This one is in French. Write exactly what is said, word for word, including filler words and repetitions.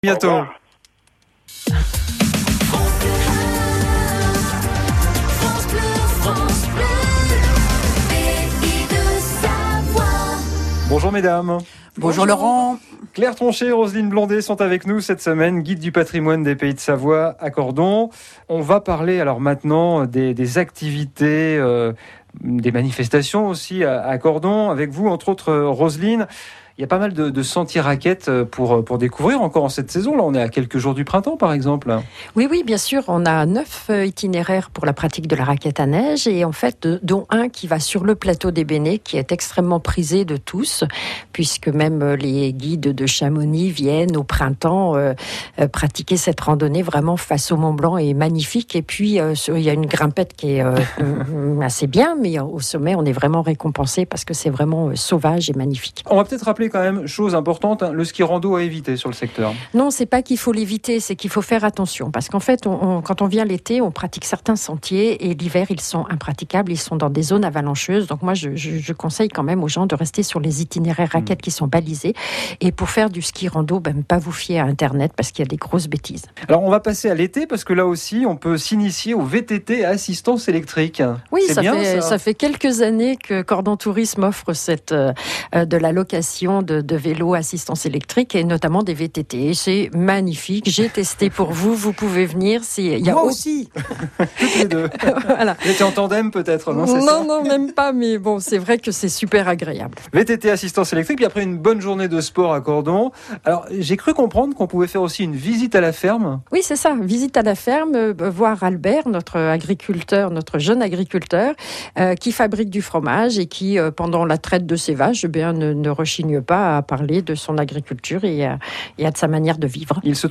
Bientôt. Bonjour mesdames. Bonjour Laurent. Claire Tronchet et Roselyne Blondet sont avec nous cette semaine, guide du patrimoine des Pays de Savoie à Cordon. On va parler alors maintenant des, des activités, euh, des manifestations aussi à, à Cordon, avec vous entre autres Roselyne. Il y a pas mal de, de sentiers raquettes pour, pour découvrir encore en cette saison. Là, on est à quelques jours du printemps, par exemple. Oui, oui, bien sûr. On a neuf itinéraires pour la pratique de la raquette à neige et en fait, dont un qui va sur le plateau des Bénets, qui est extrêmement prisé de tous, puisque même les guides de Chamonix viennent au printemps euh, pratiquer cette randonnée vraiment face au Mont Blanc et magnifique. Et puis, euh, il y a une grimpette qui est euh, assez bien, mais au sommet, on est vraiment récompensé parce que c'est vraiment euh, sauvage et magnifique. On va peut-être rappeler quand même, chose importante, hein, le ski rando à éviter sur le secteur. Non, c'est pas qu'il faut l'éviter, c'est qu'il faut faire attention. Parce qu'en fait, on, on, quand on vient l'été, on pratique certains sentiers et l'hiver, ils sont impraticables, ils sont dans des zones avalancheuses. Donc moi, je, je, je conseille quand même aux gens de rester sur les itinéraires raquettes mmh. qui sont balisés. Et pour faire du ski rando, ben, pas vous fier à Internet parce qu'il y a des grosses bêtises. Alors, on va passer à l'été parce que là aussi, on peut s'initier au V T T à assistance électrique. Oui, c'est ça, bien, fait, ça. ça fait quelques années que Cordon Tourisme offre cette, euh, de la location de, de vélos assistance électrique et notamment des V T T. Et c'est magnifique. J'ai testé pour vous. Vous pouvez venir. C'est, il y a Moi au... aussi. Toutes les deux. Voilà. Vous étiez en tandem peut-être, non c'est Non, ça non, même pas. Mais bon, c'est vrai que c'est super agréable. V T T assistance électrique. Puis après une bonne journée de sport à Cordon. Alors, j'ai cru comprendre qu'on pouvait faire aussi une visite à la ferme. Oui, c'est ça. Visite à la ferme, euh, voir Albert, notre agriculteur, notre jeune agriculteur, euh, qui fabrique du fromage et qui, euh, pendant la traite de ses vaches, eh bien, ne, ne rechigne pas à parler de son agriculture et, euh, et à de sa manière de vivre. Il se